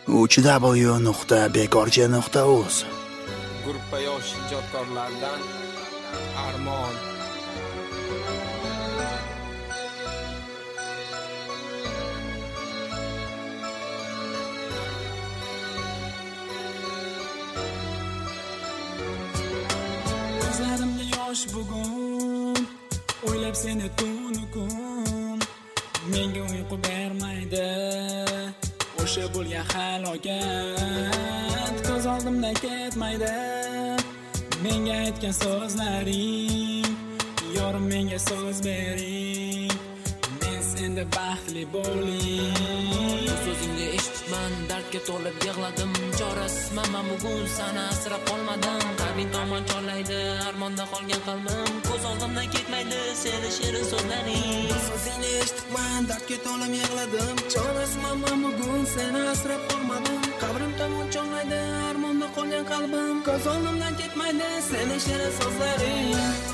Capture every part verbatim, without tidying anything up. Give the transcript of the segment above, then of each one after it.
uch w nuqta bekorchi nuqta uz. Gruppa yosh ijodkorlardan Armon. Ko'zlarimda yosh bugun, o'ylab seni tunu kun. Menga uyqu bermaydi o'sha bo'lgan halokat. Ko'z oldimdan ketmaydi menga aytgan so'zlaring. Yorim menga so'z bering, men senda baxtli bo'ling. So'zingni eshitman, dardga to'lib yig'ladim. Chorasizman men bugun sana asrab qolmadim. Qalbing tomon chorlaydi armonda qolgan qalbim. Ko'z oldimdan ketmaydi seni shirin so'zlaring. So'zingni eshitman, dardga to'lib yig'ladim. Chorasizman men bugun seni asrab qolmadim. Qabrim tomon chorlaydi armonda qolgan qalbim. Ko'z oldimdan ketmaydi seni shirin so'zlaring.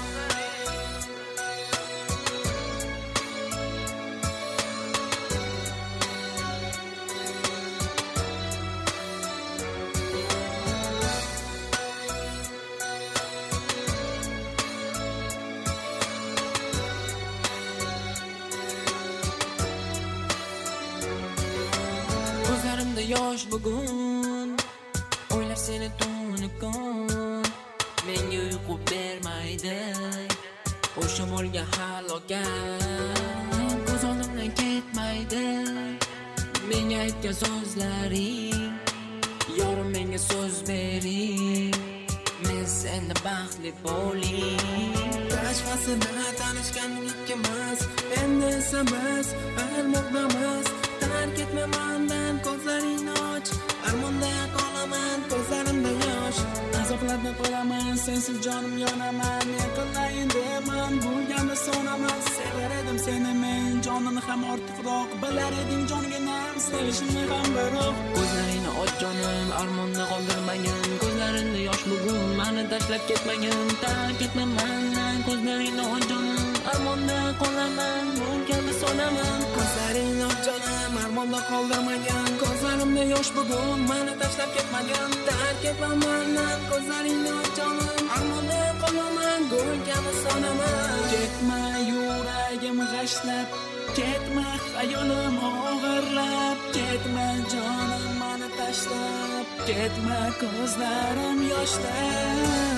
Ko'zlarimda yosh bugun, o'ylab seni tunu kun. Menga uyqu bermaydi o'sha bo'lgan halokat. Ko'z oldimdan ketmaydi menga aytgan so'zlaring. Yorim menga so'z bering, men senda baxtli bo'ling. Tashvasida tanishgan ikkimiz, endi esa biz ayrilmoqdamiz. Tark etma mendan ko'zlaringni och, armonda qolaman ko'zlarimda yosh. Azoblarda qolaman, sensiz jonim yonaman. Yiqilayin deman, bo'lganda so'naman. Sevar edim seni men, jonimni ham ortiqroq. Bilar eding jonginam, sevishimni ham biroq. Ko'zlaringni och jonim, armonda qoldirmagin. Ko'zlaringda yosh bugun, meni tashlab ketmagin. Tark etma mendan ko'zlaringni och jonim, armonda qolaman, bo'lganda so'naman. Ko'zlaringni och jonim, armonda qoldirmagan. Ko'zlarimda yosh bugun, meni tashlab ketmagan. Tark etma mendan ko'zlaringni och jonim, armonda qolaman, bo'lganda so'naman. Ketma yuragim g'ashlab, ketma xayolim og'irlab. Ketma jonim meni tashlab, ketma ko'zlarim yoshlar.